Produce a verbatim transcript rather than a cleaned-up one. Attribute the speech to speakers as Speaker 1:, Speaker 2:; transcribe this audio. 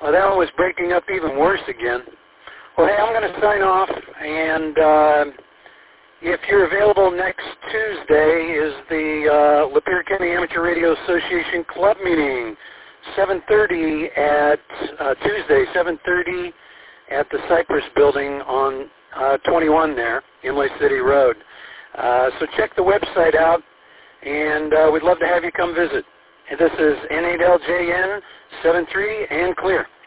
Speaker 1: Well, that one was breaking up even worse again. Well, hey, I'm going to sign off, and uh, if you're available next Tuesday is the uh, Lapeer County Amateur Radio Association Club meeting, seven thirty at uh, Tuesday, seven thirty at the Cypress Building on uh, twenty-one there, Imlay City Road. Uh, so check the website out, and uh, we'd love to have you come visit. And this is N eight L J N seventy-three and clear.